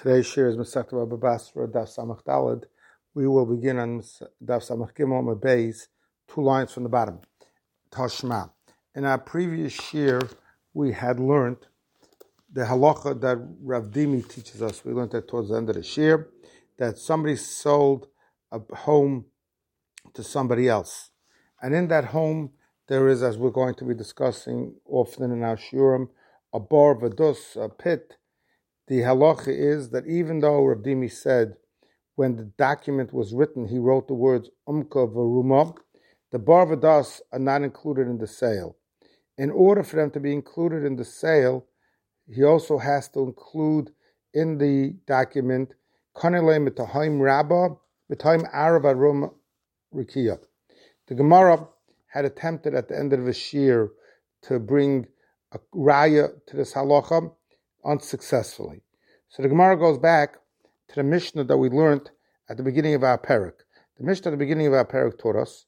Today's shir is Masechta Baba Basra, Daf Samach Daled. We will begin on Daf Samach Gimel Beis, 2 lines from the bottom. Tashma. In our previous shir, we had learned the halacha that Rav Dimi teaches us. We learned that towards the end of the shir, that somebody sold a home to somebody else. And in that home, there is, as we're going to be discussing often in our shiurim, a bar vadus, a pit. The halacha is that even though Rav Dimi said when the document was written, he wrote the words umka v'ruma, the bar vadas are not included in the sale. In order for them to be included in the sale, he also has to include in the document kanele mitahaim rabba mitahaim arava rum rikiya. The Gemara had attempted at the end of the shir to bring a raya to this halacha unsuccessfully. So the Gemara goes back to the Mishnah that we learned at the beginning of our parak. The Mishnah at the beginning of our parak taught us,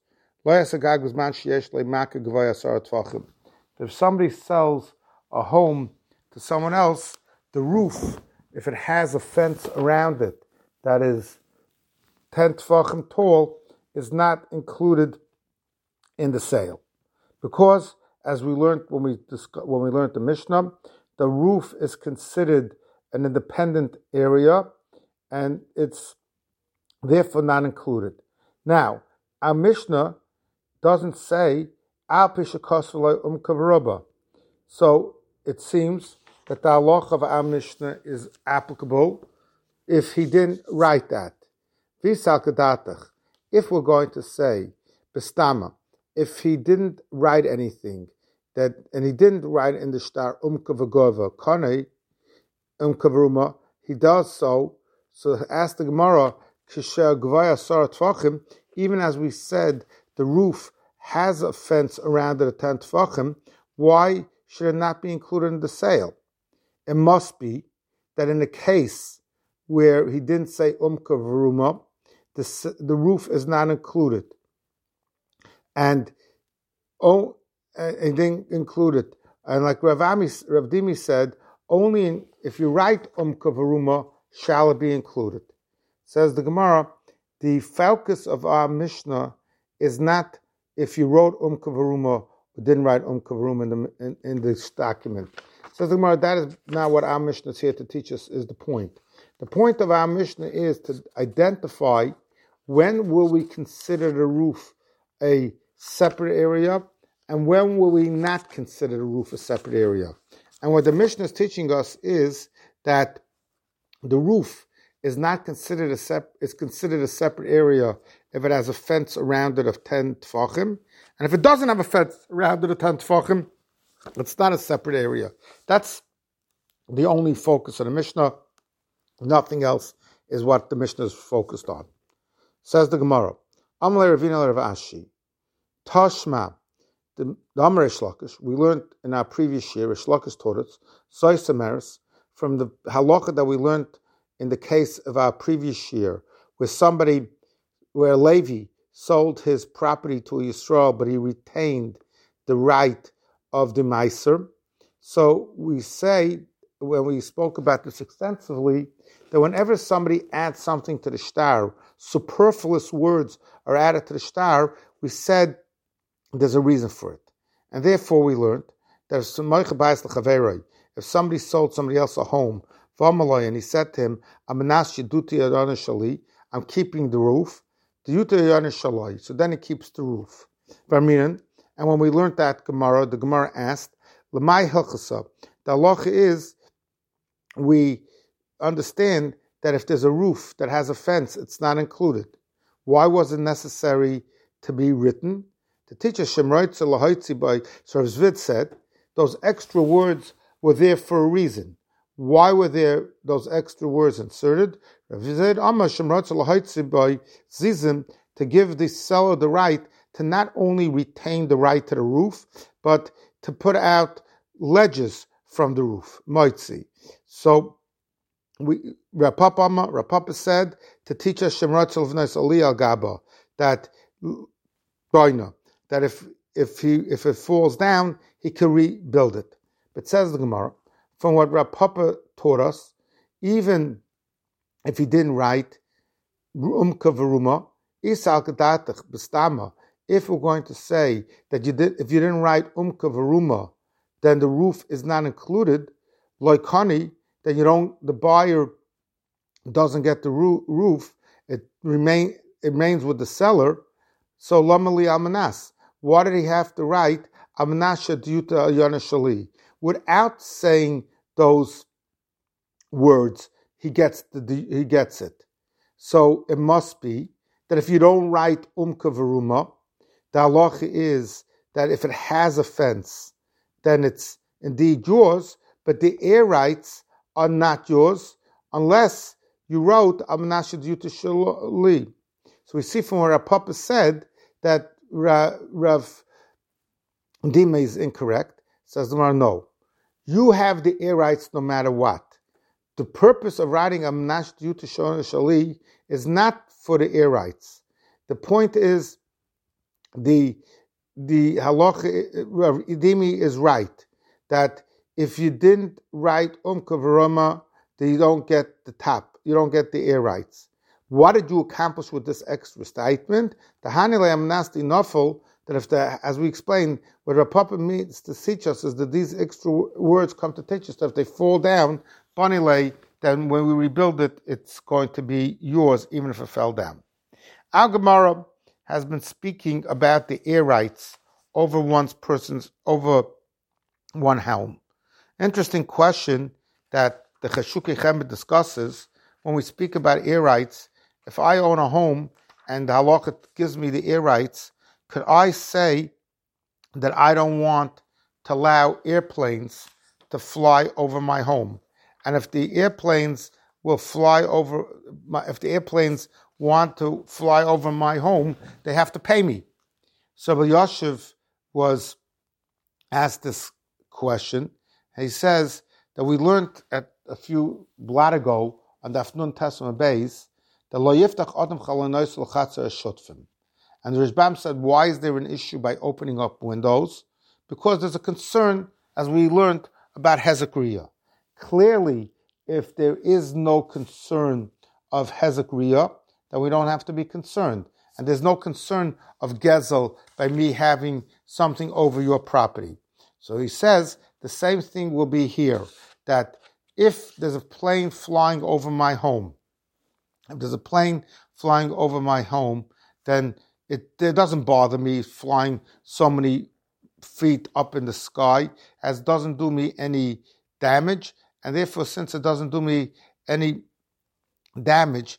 if somebody sells a home to someone else, the roof, if it has a fence around it that is 10 tefachim tall, is not included in the sale. Because, as we learned when we learned the Mishnah, the roof is considered an independent area, and it's therefore not included. Now, our Mishnah doesn't say al pishakosv'lo umkavaraba, so it seems that the halacha of our Mishnah is applicable if he didn't write that. V'sal kadatach, if we're going to say bestama, if he didn't write anything, and he didn't write in the shtar umkavagova kanei umkavaruma, he does so. So ask the Gemara, kisher gvaya sar tvachim, even as we said, the roof has a fence around it at 10 tvachim, why should it not be included in the sale? It must be that in the case where he didn't say umkavaruma, the roof is not included. And it didn't include it. And like Rav Dimi said, only if you write umkavaruma shall it be included. Says the Gemara, the focus of our Mishnah is not if you wrote umkavaruma or didn't write umkavaruma in this document. Says the Gemara, that is not what our Mishnah is here to teach us, is the point. The point of our Mishnah is to identify when will we consider the roof a separate area, and when will we not consider the roof a separate area? And what the Mishnah is teaching us is that the roof is not considered is considered a separate area if it has a fence around it of 10 tefachim, and if it doesn't have a fence around it of 10 tefachim, it's not a separate area. That's the only focus of the Mishnah. Nothing else is what the Mishnah is focused on. Says the Gemara, Amalei Ravina Rav Ashi, Tashma. The Amar Reish Lakish, we learned in our previous year, Reish Lakish taught us, Soisameres, from the halacha that we learned in the case of our previous year, where Levi sold his property to Yisrael, but he retained the right of the Meiser. So we say, when we spoke about this extensively, that whenever somebody adds something to the shtar, superfluous words are added to the shtar, we said there's a reason for it. And therefore we learned that if somebody sold somebody else a home, and he said to him, I'm keeping the roof, so then he keeps the roof. And when we learned that Gemara, the Gemara asked, the halacha is, we understand that if there's a roof that has a fence, it's not included. Why was it necessary to be written? The teacher Shemroitza Lahaitzi by Rav Zvid said those extra words were there for a reason. Why were there those extra words inserted? Rav Zvid Amma Shemroitza Lahaitzi by Zizim, to give the seller the right to not only retain the right to the roof, but to put out ledges from the roof. Moitzi. So Rav Papa said to teach us Shemroitza Lavnais Ali Al Gaba that if it falls down, he can rebuild it. But says the Gemara, from what Rav Papa taught us, even if he didn't write umka veruma, isal kedatach bestama. If we're going to say that if you didn't write umka veruma, then the roof is not included, loikani, then the buyer doesn't get the roof, it remains with the seller. So lamali amanas. Why did he have to write amanasha dyuta yana shali? Without saying those words, he gets it. So it must be that if you don't write umka veruma, the halacha is that if it has a fence, then it's indeed yours, but the air rights are not yours unless you wrote amanasha dyuta shali. So we see from what our Papa said that Rav Dima is incorrect. Says the Gemara, no. You have the air rights no matter what. The purpose of writing amanasha dyuta shali is not for the air rights. The point is the halacha, Rav Dimi is right, that if you didn't write umka veruma, then you don't get the top, you don't get the air rights. What did you accomplish with this extra statement? The hanile amnasti nafel, that as we explained, what Rav Papa means to teach us is that these extra words come to teach us that if they fall down, banile, then when we rebuild it, it's going to be yours, even if it fell down. Our Gemara has been speaking about the air rights over one home. Interesting question that the Cheshukei Chemed discusses when we speak about air rights. If I own a home and the halakha gives me the air rights, could I say that I don't want to allow airplanes to fly over my home? And if the airplanes want to fly over my home, they have to pay me. So Yoshev was asked this question. He says that we learned at a few blot ago on the Afnun Tesma Beis that lo yiftach adam chalonos l'chatzer shutfim. And the Rishbam said, why is there an issue by opening up windows? Because there's a concern, as we learned, about Hezekriya. Clearly, if there is no concern of Hezekriya, then we don't have to be concerned. And there's no concern of Gezel by me having something over your property. So he says the same thing will be here, that if there's a plane flying over my home, then it doesn't bother me flying so many feet up in the sky, as it doesn't do me any damage, and therefore, since it doesn't do me any damage,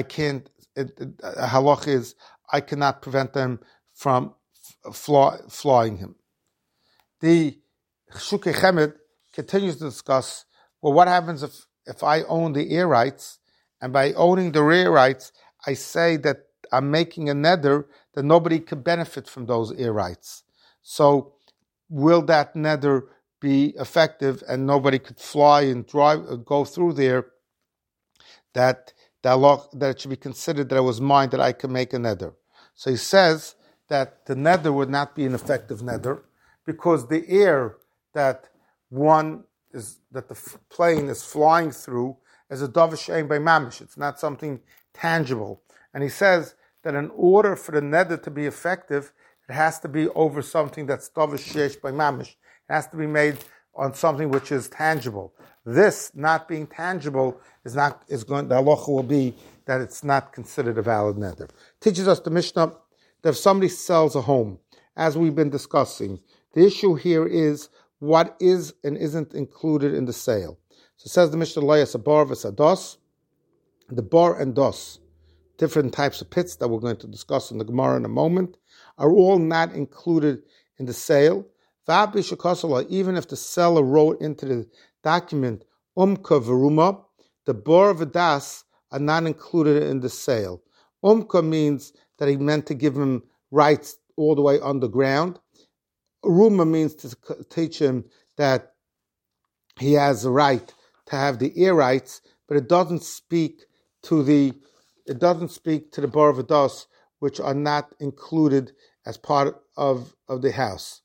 halach is, I cannot prevent them from flying him. The Cheshukei Chemed continues to discuss, well, what happens if I own the air rights, and by owning the air rights, I say that I'm making a neder that nobody could benefit from those air rights. So will that neder be effective and nobody could fly and go through there, that it should be considered that it was mine, that I can make a neder? So he says that the neder would not be an effective neder because the air that the plane is flying through is a davar she'ein by mamish. It's not something tangible. And he says that in order for the neder to be effective, it has to be over something that's davar she'ein by mamish. It has to be made on something which is tangible. This not being tangible the halacha will be that it's not considered a valid neder. Teaches us the Mishnah that if somebody sells a home, as we've been discussing, the issue here is what is and isn't included in the sale. So it says the Mishnah Layas, a bar v'sados, the bar and dos, different types of pits that we're going to discuss in the Gemara in a moment, are all not included in the sale. Even if the seller wrote into the document umka veruma, the bar v'das are not included in the sale. Umka means that he meant to give him rights all the way underground. Ruma means to teach him that he has a right to have the air rights, but it doesn't speak to the bar v'das, which are not included as part of the house.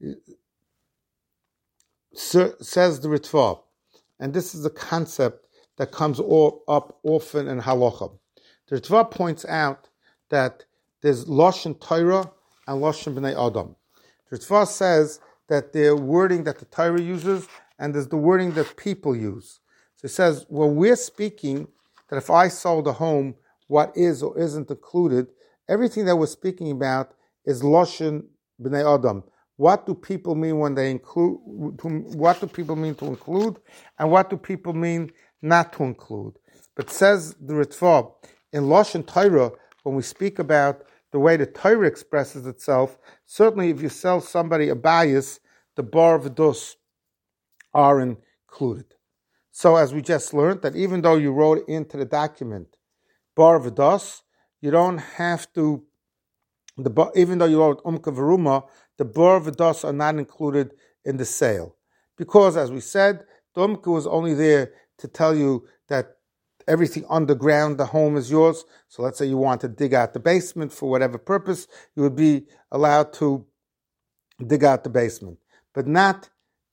Says the Ritva, and this is a concept that comes up often in halacha. The Ritva points out that there's Lashon Torah and Lashon B'nai Adam. The Ritva says that the wording that the Torah uses and there's the wording that people use. So it says, when we're speaking that if I sold a home, what is or isn't included, everything that we're speaking about is Lashon B'nai Adam. What do people mean when they include? What do people mean to include? And what do people mean not to include? But says the Ritva, in Lashon Torah, when we speak about the way the Torah expresses itself, certainly if you sell somebody a bias, the bar v'dos are included. So as we just learned, that even though you wrote into the document bar v'dos, you don't have to, even though you wrote v'ruma, the bar v'dos are not included in the sale. Because as we said, the was only there to tell you that everything underground, the home is yours. So let's say you want to dig out the basement for whatever purpose, you would be allowed to dig out the basement. But not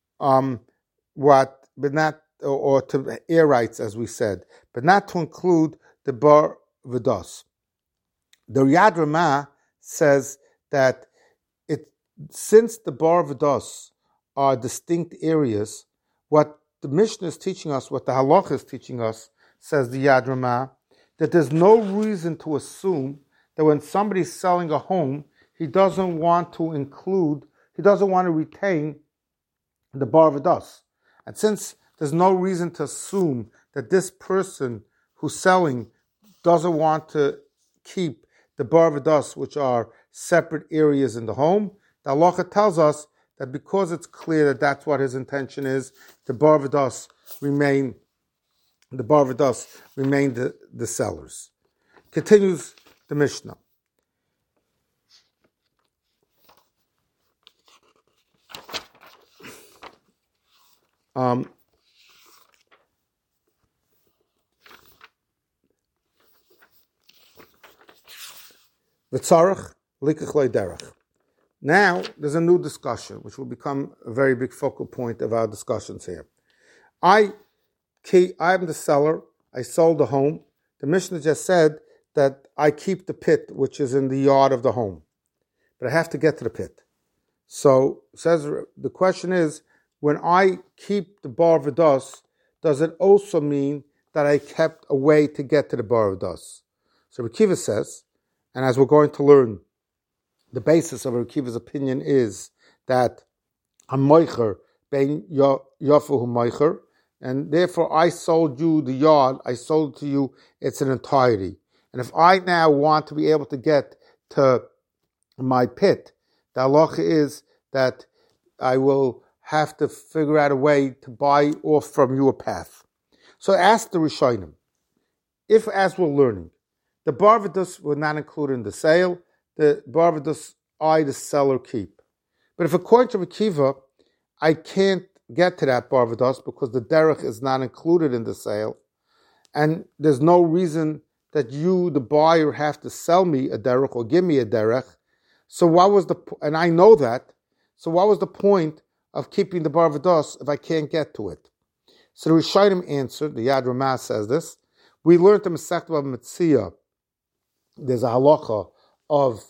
or to air rights, as we said, but not to include the bar v'dos. The Yad Ramah says that since the bar v'dos are distinct areas, what the Mishnah is teaching us, what the Halacha is teaching us, says the Yad Ramah, that there's no reason to assume that when somebody's selling a home, he doesn't want to retain the bar v'dos. And since there's no reason to assume that this person who's selling doesn't want to keep the bar v'dos, which are separate areas in the home, the halacha tells us that because it's clear that that's what his intention is, the bar v'dos remain the sellers. Continues the Mishnah. V'tzarech likach lo derech. Now, there's a new discussion, which will become a very big focal point of our discussions here. I'm the seller. I sold the home. The Mishnah just said that I keep the pit, which is in the yard of the home. But I have to get to the pit. So, says the question is, when I keep the bar v'dos, does it also mean that I kept a way to get to the bar v'dos? So Reb Kiva says, and as we're going to learn, the basis of Reb Kiva's opinion is that I'm moicher bein yafuhu moicher, and therefore I sold you the yard, I sold it to you, it's an entirety. And if I now want to be able to get to my pit, the halacha is that I will have to figure out a way to buy off from you a path. So ask the Rishonim, if as we're learning, the bar v'dos were not included in the sale, the bar v'dos I, the seller, keep. But if according to Reb Kiva, I can't get to that bar v'dos because the derech is not included in the sale, and there's no reason that you, the buyer, have to sell me a derech or give me a derech. So what was and I know that, so what was the point of keeping the bar v'dos if I can't get to it? So the Rishonim answered, the Yad Ramah says this, we learned in Masechta Bava Metzia, there's a halacha of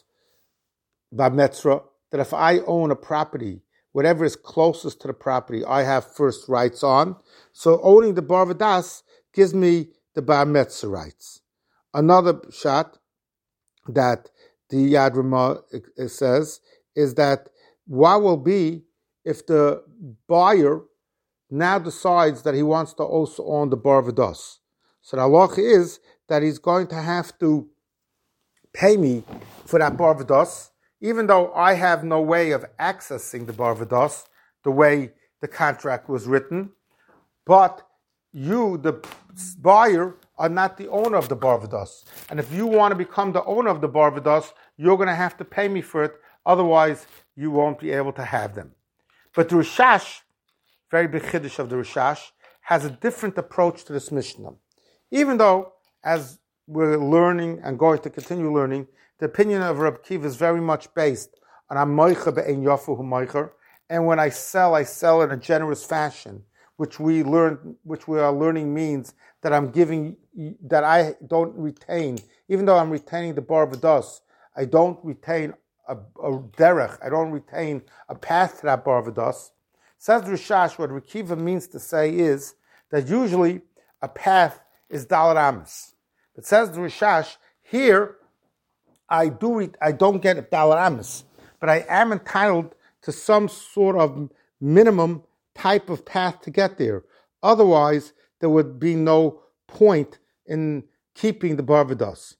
Bab Metzra, that if I own a property, whatever is closest to the property, I have first rights on. So owning the bar v'das gives me the Bab Metzra rights. Another shot that the Yad Ramah says is that what will be if the buyer now decides that he wants to also own the bar v'das. So the halacha is that he's going to have to pay me for that bar v'das, even though I have no way of accessing the bar v'das the way the contract was written. But you, the buyer, are not the owner of the bar v'das. And if you want to become the owner of the bar v'das, you're going to have to pay me for it. Otherwise, you won't be able to have them. But the Rishash, very big chiddush of the Rishash, has a different approach to this Mishnah. Even though, as we're learning and going to continue learning, the opinion of Reb Kiva is very much based on a moicher be'ein yafuhu moicher, and when I sell in a generous fashion, which we are learning means that I'm giving, that I don't retain, even though I'm retaining the bar v'das, I don't retain a derech, I don't retain a path to that bar v'das. Says Rishash, what Rekiva means to say is that usually a path is Dalar Amis. But says the Rishash, here I don't get a Dalar Amis, but I am entitled to some sort of minimum type of path to get there. Otherwise, there would be no point in keeping the bar v'das.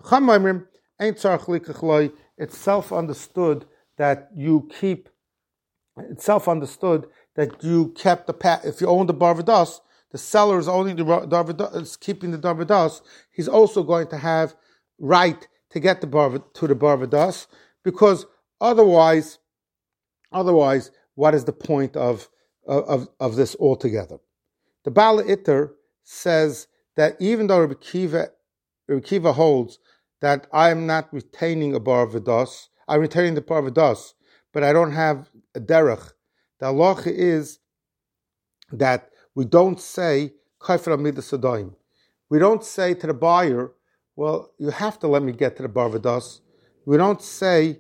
It's self-understood that you keep. It's self-understood that you kept the path. If you own the bar v'das, the seller is owning the bar v'das, is keeping the bar v'das. He's also going to have right to get the bar v'das, because otherwise, what is the point of this altogether? The Baal Itter says that even though Rabbi Kiva holds that I am not retaining a bar v'das, I'm retaining the bar v'das, but I don't have a derech. The halacha is that we don't say kaifer amidas adayim. We don't say to the buyer, well, you have to let me get to the bar v'das. We don't say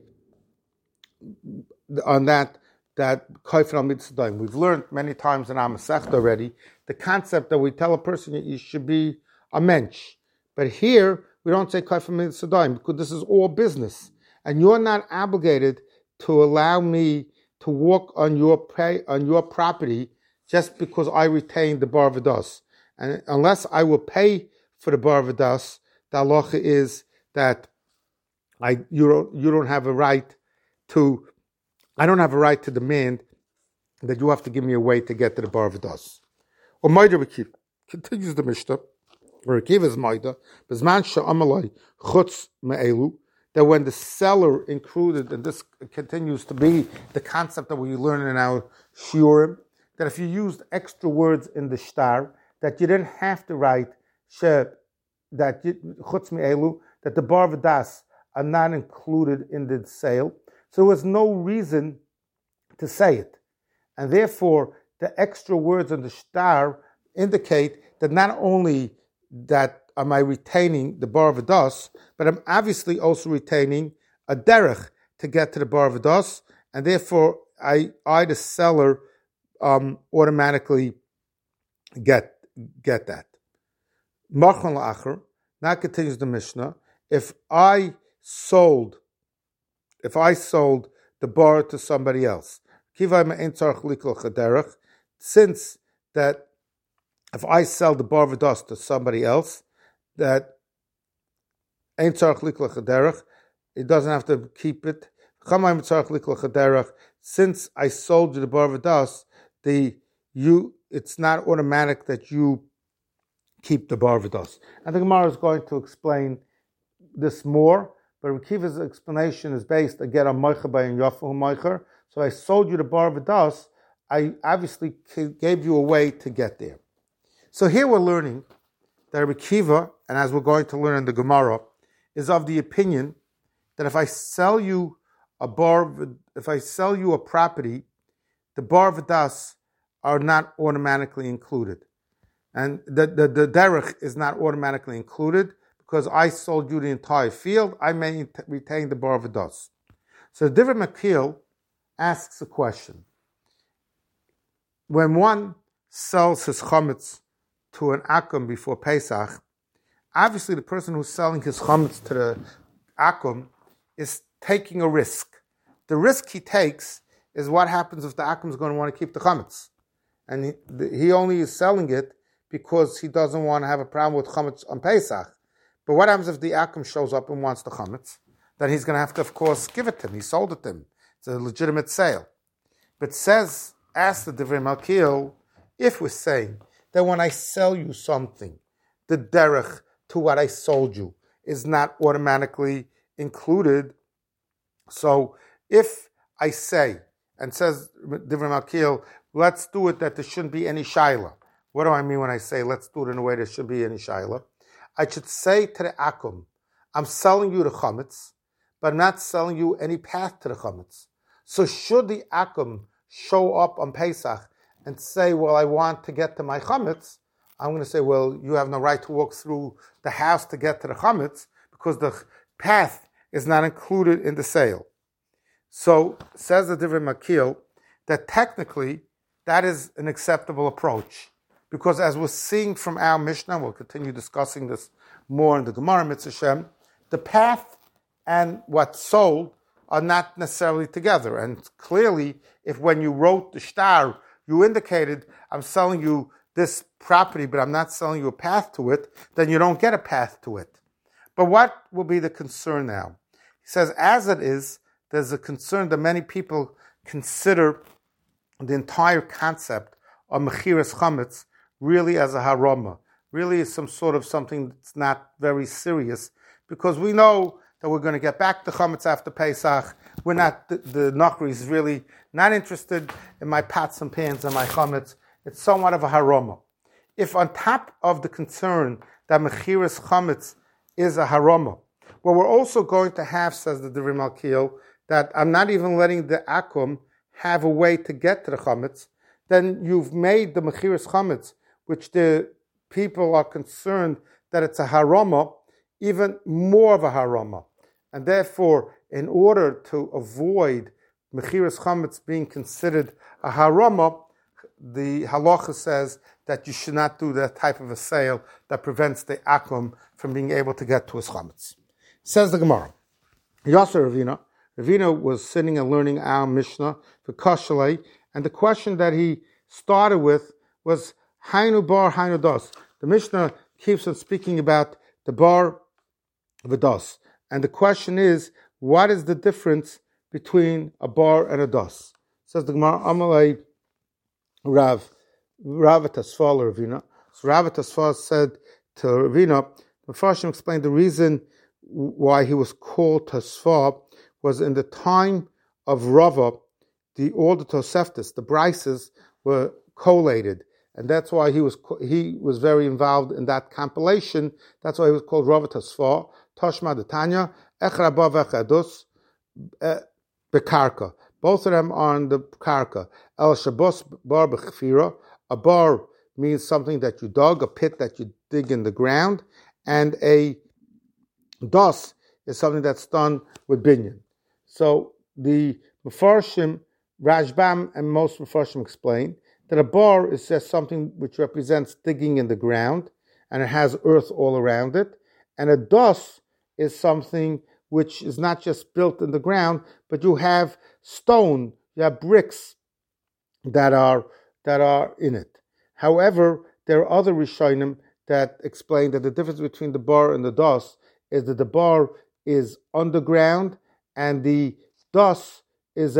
on that kaifer amidas adayim. We've learned many times in our Masechta already the concept that we tell a person you should be a mensch. But here we don't say kaifer amidas adayim because this is all business, and you're not obligated to allow me to walk on your property just because I retain the bar v'das. And unless I will pay for the bar v'das, the halacha is that you don't have a right to. I don't have a right to demand that you have to give me a way to get to the bar v'das. Or Maida Rekiva continues the Mishnah. Rekiva is Maida. Bezman she'amalai chutz me'elu. That when the seller included, and this continues to be the concept that we learn in our shiurim, that if you used extra words in the shtar, that you didn't have to write that chutz me'elu, that the bar v'das are not included in the sale. So there was no reason to say it. And therefore, the extra words in the shtar indicate that not only that am I retaining the bar v'das, but I'm obviously also retaining a derech to get to the bar v'das, and therefore I the seller, automatically get that. Marchon la'acher. Now continues the Mishnah. If I sold the bar to somebody else, since that if I sell the bar v'das to somebody else, that it doesn't have to keep it. Since I sold you the bar v'das, it's not automatic that you keep the bar v'das. And the Gemara is going to explain this more, but Rekiva's explanation is based again on Moicher by and Yafahu Moicher. So I sold you the bar v'das, I obviously gave you a way to get there. So here we're learning that Rabbi Kiva, and as we're going to learn in the Gemara, is of the opinion that if I sell you a property, the bar v'das are not automatically included, and the derech is not automatically included because I sold you the entire field. I may retain the bar v'das. So the Divrei Makil asks a question: when one sells his chametz to an akum before Pesach, obviously the person who's selling his chametz to the akum is taking a risk. The risk he takes is what happens if the akum is going to want to keep the chametz, and he only is selling it because he doesn't want to have a problem with chametz on Pesach. But what happens if the akum shows up and wants the chametz? Then he's going to have to, of course, give it to him. He sold it to him. It's a legitimate sale. But ask the Divrei Malkiel, if we're saying that when I sell you something, the derech to what I sold you is not automatically included. So if I say, and says Divrei Malkiel, let's do it that there shouldn't be any shaila. What do I mean when I say let's do it in a way there shouldn't be any shaila? I should say to the akum, I'm selling you the chametz, but I'm not selling you any path to the chametz. So should the akum show up on Pesach and say, well, I want to get to my chametz, I'm going to say, well, you have no right to walk through the house to get to the chametz because the path is not included in the sale. So, says the Divrei Makil, that technically that is an acceptable approach. Because as we're seeing from our Mishnah, we'll continue discussing this more in the Gemara, Mitzvah Shem, the path and what's sold are not necessarily together. And clearly, if when you wrote the shtar, you indicated, I'm selling you this property, but I'm not selling you a path to it, then you don't get a path to it. But what will be the concern now? He says, as it is, there's a concern that many people consider the entire concept of Mechiras Chametz really as a harama, really is some sort of something that's not very serious, because we know that we're going to get back to Chametz after Pesach. We're not, the Nachri is really not interested in my pots and pans and my Chametz. It's somewhat of a harama. If on top of the concern that Mechiras Chametz is a harama, well, we're also going to have, says the Divrei Malkiel, that I'm not even letting the Akum have a way to get to the Chametz, then you've made the Mechiras Chametz, which the people are concerned that it's a harama, even more of a harama. And therefore, in order to avoid Mechiras Chametz being considered a harama, the halacha says that you should not do that type of a sale that prevents the akum from being able to get to his chametz. Says the Gemara, Yasser Ravina was sitting and learning our Mishnah for Kashalei, and the question that he started with was Hainu bar, Hainu das. The Mishnah keeps on speaking about the bar v'das, and the question is, what is the difference between a bar and a das? Says the Gemara, Amalei Rav Tasfal Ravina. So Rav Tasfal said to Ravina, the Farshim explained the reason why he was called Tasfal was in the time of Rava, all the Toseftas, the Brises, were collated, and that's why he was very involved in that compilation. That's why he was called Rav Tasfal. Tashma de Tanya, Echra Ba Vechadus Bekarka. Both of them are on the karka. El Shabbos bar b'chfira. A bar means something that you dug, a pit that you dig in the ground, and a das is something that's done with binyan. So the Mefarshim, Rashbam, and most Mefarshim explain that a bar is just something which represents digging in the ground, and it has earth all around it, and a das is something which is not just built in the ground, but you have stone, you have bricks that are in it. However, there are other Rishonim that explain that the difference between the bar and the das is that the bar is underground and the das is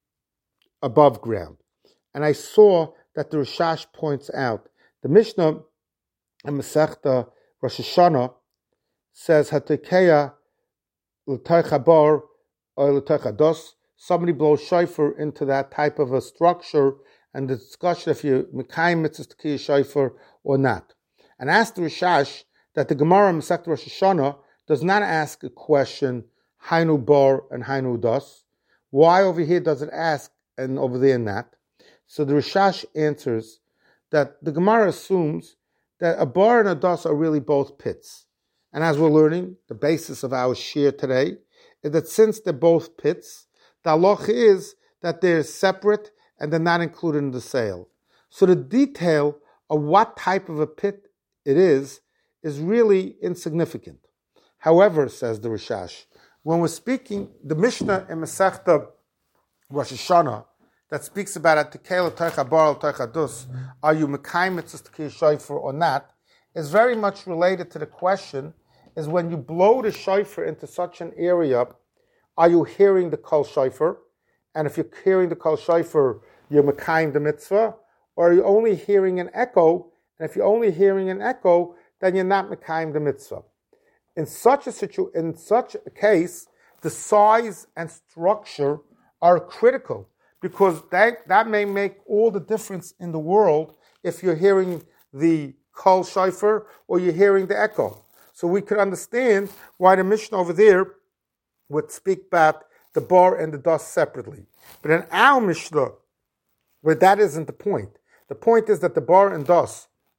above ground. And I saw that the Rishash points out the Mishnah and Masechta Rosh Hashanah says Hatekeya l'teicha bar or l'teicha das. Somebody blows shofar into that type of a structure, and the discussion if you mekayim mitzvahs tekiyah shofar or not. And ask the Rishash that the Gemara Masechta Rosh Hashanah does not ask a question Hainu bar and Hainu das. Why over here does it ask and over there not? So the Rishash answers that the Gemara assumes that a bar and a das are really both pits. And as we're learning, the basis of our shir today is that since they're both pits, the halacha is that they're separate and they're not included in the sale. So the detail of what type of a pit it is really insignificant. However, says the Rishash, when we're speaking, the Mishnah in Masechta Rosh Hashanah that speaks about it, Tekel Teicha Bar Teicha Dus, are you Mekayim Mitzvahs Tekiyah Shofar or not, is very much related to the question, is when you blow the shofar into such an area, are you hearing the Kol Shofar? And if you're hearing the Kol Shofar, you're Mekayim the mitzvah, or are you only hearing an echo? And if you're only hearing an echo, then you're not Mekayim the mitzvah. In such a case, the size and structure are critical, because that may make all the difference in the world if you're hearing the Kol Shofar or you're hearing the echo. So we could understand why the Mishnah over there would speak about the bar and the das separately. But in our Mishnah, where that isn't the point is that the bar and das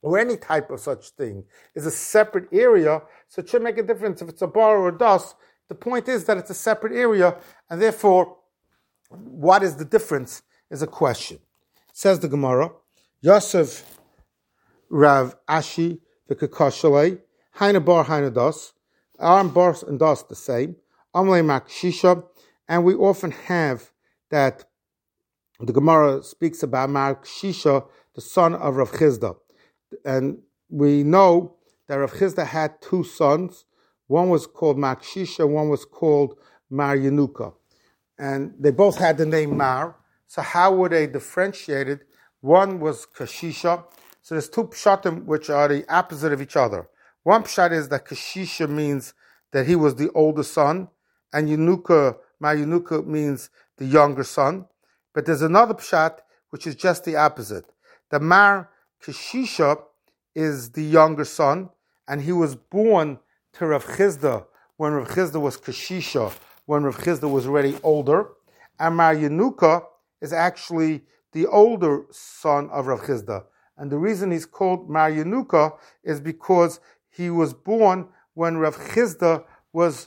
or any type of such thing, is a separate area, so it should make a difference if it's a bar or a das. The point is that it's a separate area, and therefore, what is the difference is a question. Says the Gemara, Yosef Rav Ashi v'kakashalei, Haina bar, Haina das, Aram bar and das the same, Amlei mak shisha, and we often have that the Gemara speaks about Mark Shisha, the son of Rav Chizda. And we know that Rav Chizda had two sons. One was called Mark Shisha, one was called Mar Yenuka. And they both had the name Mar. So how were they differentiated? One was Kashisha. So there's two pshatim which are the opposite of each other. One pshat is that Kashisha means that he was the older son, and Mar Yenuka means the younger son. But there's another pshat which is just the opposite. The Mar Kashisha is the younger son, and he was born to Rav Chizda when Rav Chizda was Kashisha, when Rav Chizda was already older. And Mar Yenuka is actually the older son of Rav Chizda. And the reason he's called Mar Yenuka is because he was born when Rav Chizda was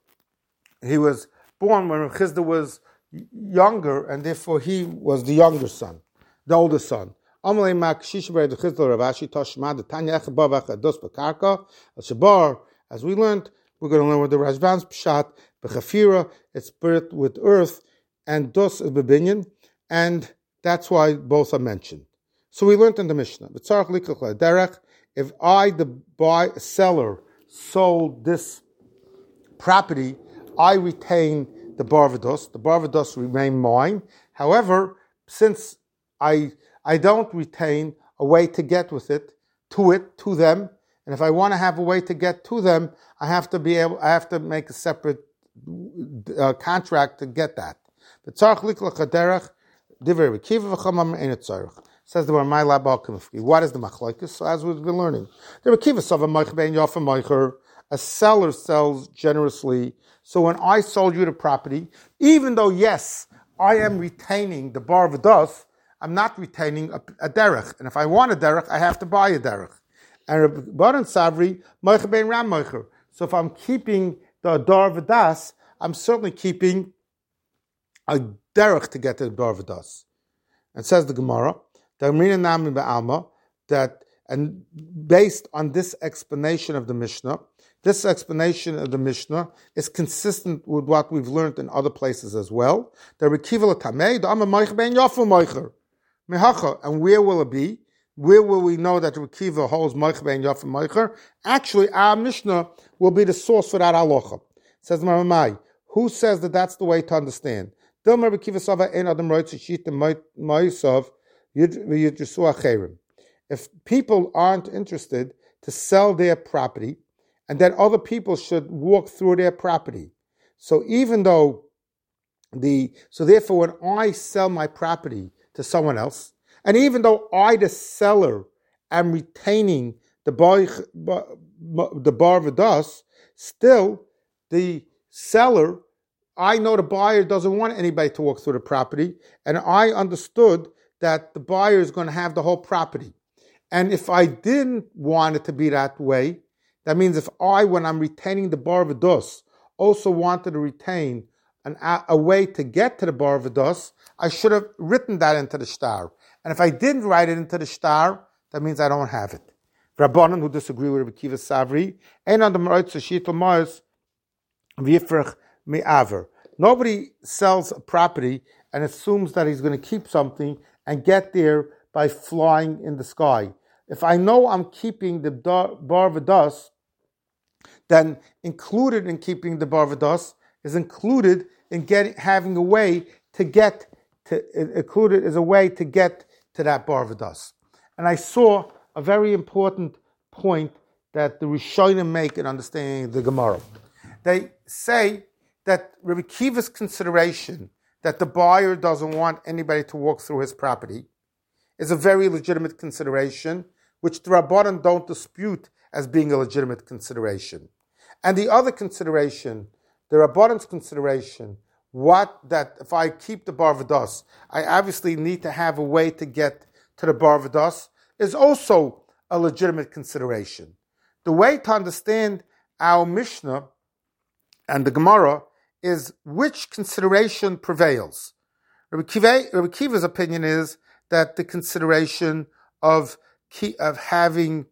younger, and therefore he was the younger son, the older son. As we learned, we're going to learn with the Rashban's pshat, b'chafira, it's spirit with earth, and dos is bebinyan, and that's why both are mentioned. So we learned in the Mishnah, if I, the seller, sold this property, I retain the barvados. The barvados remain mine. However, since I don't retain a way to get to them, and if I want to have a way to get to them, I have to make a separate contract to get that. Says the my what is the machlokes? So as we've been learning, a seller sells generously. So when I sold you the property, even though yes, I am retaining the bar v'das, I'm not retaining a derech. And if I want a derech, I have to buy a derech. And Baran Savri, Moicher ben Ram Moicher. So if I'm keeping the dar v'das, I'm certainly keeping a derech to get to the dar v'das. And says the Gemara, that, and based on this explanation of the Mishnah, this explanation of the Mishnah is consistent with what we've learned in other places as well. And where will it be? Where will we know that Reb Kiva holds Moich ben Yafim Moicher? Actually, our Mishnah will be the source for that halacha. Says Maramai, who says that that's the way to understand? If people aren't interested to sell their property, and then other people should walk through their property. So therefore when I sell my property to someone else, and even though I, the seller, am retaining the bar v'das, still the seller, I know the buyer doesn't want anybody to walk through the property, and I understood that the buyer is going to have the whole property. And if I didn't want it to be that way, that means if I, when I'm retaining the bar v'das, also wanted to retain a way to get to the bar v'das, I should have written that into the shtar. And if I didn't write it into the shtar, that means I don't have it. Rabbanan, who disagree with Rabbi Kiva Savri, nobody sells a property and assumes that he's going to keep something and get there by flying in the sky. If I know I'm keeping the bar v'das, then included in keeping the bar v'das is included in having a way to get to that bar v'das. And I saw a very important point that the Rishonim make in understanding the Gemara. They say that Rabbi Kiva's consideration that the buyer doesn't want anybody to walk through his property is a very legitimate consideration, which the Rabbanan don't dispute as being a legitimate consideration. And the other consideration, the Rabbanan's consideration, that if I keep the bar v'das, I obviously need to have a way to get to the bar v'das, is also a legitimate consideration. The way to understand our Mishnah and the Gemara is which consideration prevails. Rabbi Kiva's opinion is that the consideration of having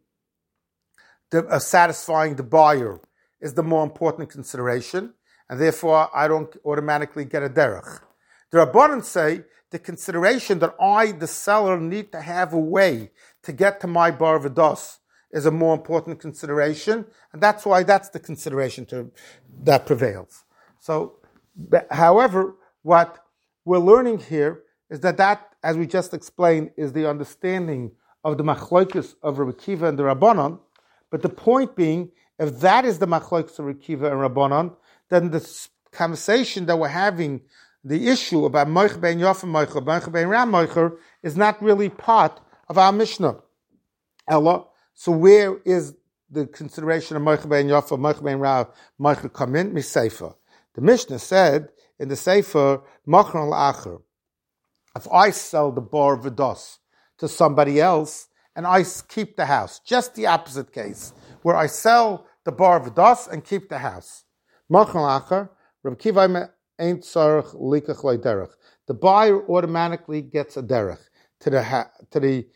satisfying the buyer is the more important consideration, and therefore I don't automatically get a derech. The Rabbanan say the consideration that I, the seller, need to have a way to get to my bar v'dos is a more important consideration, and that's why that's the consideration that prevails. So, however, what we're learning here is that, as we just explained, is the understanding of the machlokes of Rabbi Kiva and the Rabbanan. But the point being, if that is the machlokes of Rabbi Kiva and Rabbanan, then the conversation that we're having, the issue about Moich ben Yofa Moicher, Moich ben Ram Moicher, is not really part of our Mishnah. Ella, so where is the consideration of Moich ben Yofa, Moich ben Ram Moicher come in? Miseifa. The Mishnah said in the Sefer, Machron L'Acher, if I sell the bar v'dos to somebody else and I keep the house, just the opposite case, where I sell the bar v'dos and keep the house. Machron L'Acher, Rabbi Kiva ain't tzarech likach loy derech. The buyer automatically gets a derech to the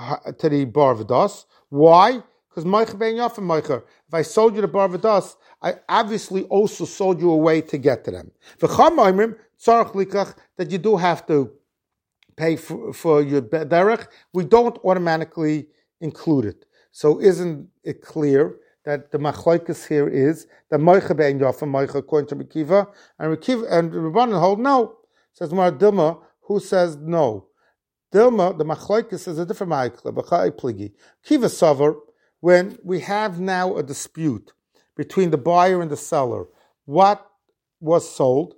bar v'dos. Why? Because Moich ben Yofa Moicher. If I sold you the bar v'dos, I obviously also sold you a way to get to them. V'cham oimrim tzarech likach, that you do have to pay for your derech. We don't automatically include it. So isn't it clear that the machlokes here is that Moich ben Yofa Moicher according to Rabbi Kiva, and Rabbanan hold no. Says Mar Dilma, who says no. Dilma, the machlokes is a different ma'ikla, b'chai pligi. Kiva sover, when we have now a dispute between the buyer and the seller, what was sold?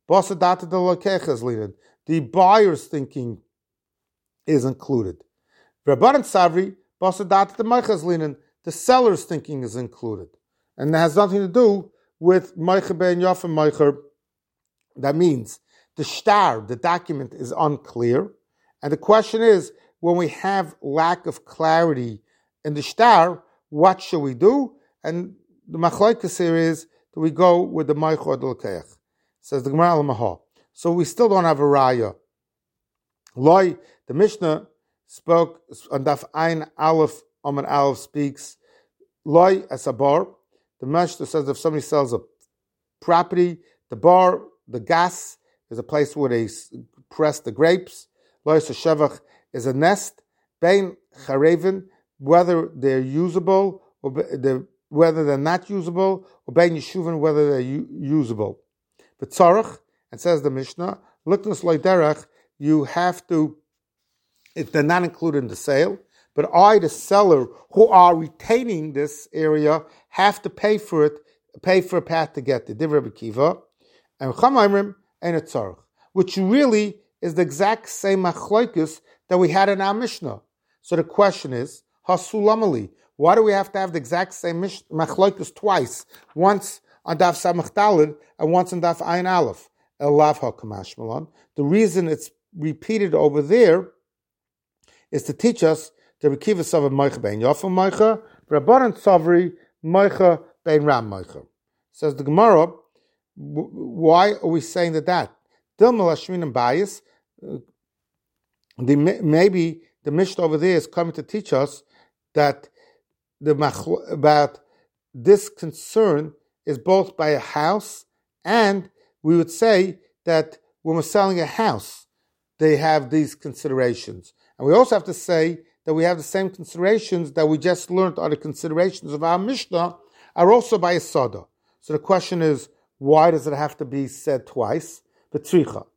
The buyer's thinking is included. Rabbanan Savri, the seller's thinking is included. And it has nothing to do with Moich ben Yofa Moicher. That means the shtar, the document, is unclear. And the question is, when we have lack of clarity in the shtar, what should we do? And the machlokes here is, do we go with the Moich or the Lekeach? Says the Gemara al-Mahah. So we still don't have a raya. Loi, the Mishnah spoke on Daf Ein Aleph, Amar Aleph speaks, Loi as a bar. The Mishnah says if somebody sells a property, the bar, the gas, is a place where they press the grapes. Loi Shevach is a nest. Bein Chareven, whether they're usable or whether they're not usable, or Bein Yeshuvin, whether they're usable. But Tzarech, and says the Mishnah, Liknus Loi Derech, you have to, if they're not included in the sale, but I, the seller, who are retaining this area, have to pay for it, pay for a path to get there. Divrei Rabbi Kiva, and Chamaimrim and a Tzarech, which really is the exact same machlokes that we had in our Mishnah. So the question is, Hasulamali, why do we have to have the exact same machlokes twice? Once on Daf Samach Daled and once on Daf Ayin Aleph. Elav HaKamash Malon. The reason it's repeated over there is to teach us the Rekiva Sava Moicha Ben Yofa Moicha, Rabbanan Savri Moicha Ben Ram Moicha. Says the Gemara, why are we saying that? Dilma Lashmin and Bias, maybe the Mishnah over there is coming to teach us that about this concern is both by a house, and we would say that when we're selling a house, they have these considerations. And we also have to say that we have the same considerations that we just learned are the considerations of our Mishnah are also by a Soda. So the question is, why does it have to be said twice? B'tzricha.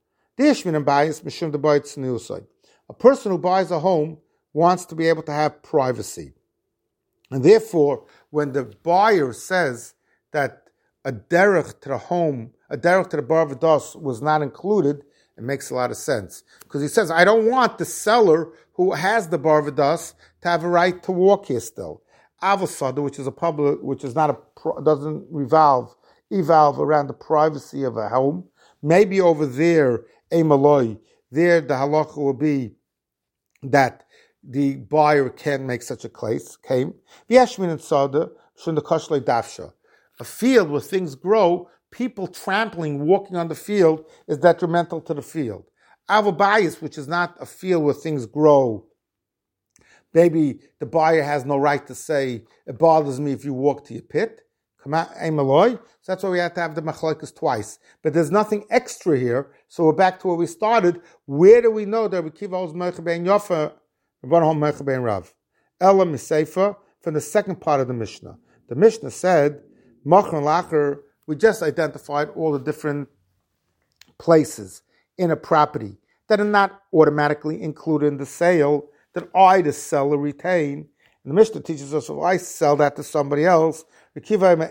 A person who buys a home wants to be able to have privacy. And therefore, when the buyer says that a derech to the home, a derech to the bar v'dos was not included, it makes a lot of sense. Because he says, I don't want the seller who has the bar v'dos to have a right to walk here still. Avosada, which is a public, which is not doesn't evolve around the privacy of a home. Maybe over there, a maloi, there the halacha will be that the buyer can't make such a claim. V'yeshmin and Sada, shun the kashlei dafsha. A field where things grow, people trampling, walking on the field is detrimental to the field. Avabayis, which is not a field where things grow, maybe the buyer has no right to say, it bothers me if you walk to your pit. So that's why we have to have the machlokes twice. But there's nothing extra here, so we're back to where we started. Where do we know that Rabbi Kiva holds Meicha ben Yofa, Rabban holds Meicha ben Rav? Ela Miseifa, from the second part of the Mishnah. The Mishnah said, Machar and Lacher, we just identified all the different places in a property that are not automatically included in the sale, that I, the seller, retain. And the Mishnah teaches us, if I sell that to somebody else, Rikiva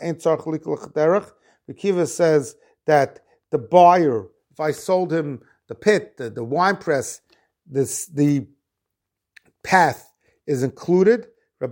says that the buyer, if I sold him the pit, the wine press, the path is included.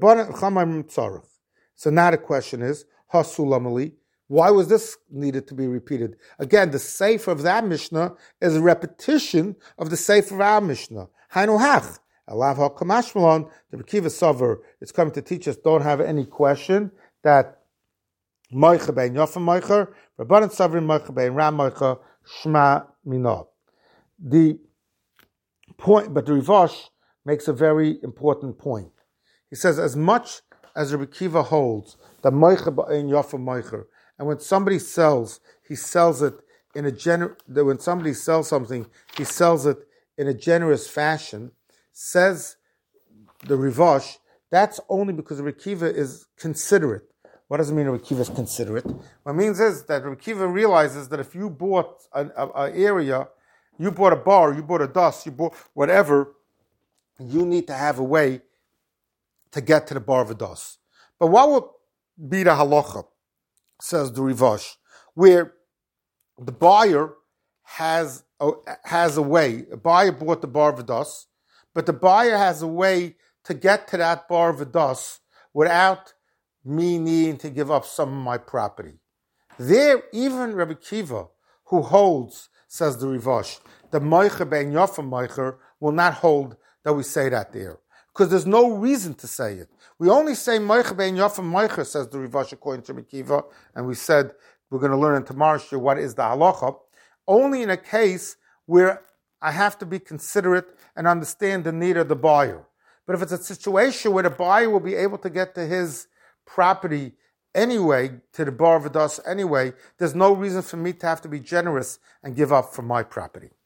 So now the question is, why was this needed to be repeated? Again, the sefer of that Mishnah is a repetition of the sefer of our Mishnah. Hainu hach. Alav ha'kamashmalon, the Rikiva Sover, it's coming to teach us, don't have any question, that Moicha ben Yofa Moicher, Rabbanan Sovereign Moicha ben Ram Moicha, Shma Minah. The point, but the Rivosh makes a very important point. He says, as much as Rabbi Kiva holds that Moicha ben Yofa Moicher, and when somebody sells, he sells it in a when somebody sells something, he sells it in a generous fashion, says the Rivosh, that's only because Rabbi Kiva is considerate. What does it mean Rabbi Kiva is considerate? What it means is that Rabbi Kiva realizes that if you bought an area, you bought a bar, you bought a dust, you bought whatever, you need to have a way to get to the bar of a dust. But what would be the halacha, says the Rivosh, where the buyer has a way, a buyer bought the bar of a dust, but the buyer has a way to get to that bar of a dust without me needing to give up some of my property. There, even Rabbi Kiva, who holds, says the Rivosh, the Moicher ben Yofa Moicher will not hold that we say that there. Because there's no reason to say it. We only say Moicher ben Yofa Moicher, says the Rivosh, according to Rabbi Kiva, and we said we're going to learn in tomorrow's shir what is the halacha, only in a case where I have to be considerate and understand the need of the buyer. But if it's a situation where the buyer will be able to get to his property anyway, to the bar of a dust anyway, there's no reason for me to have to be generous and give up from my property.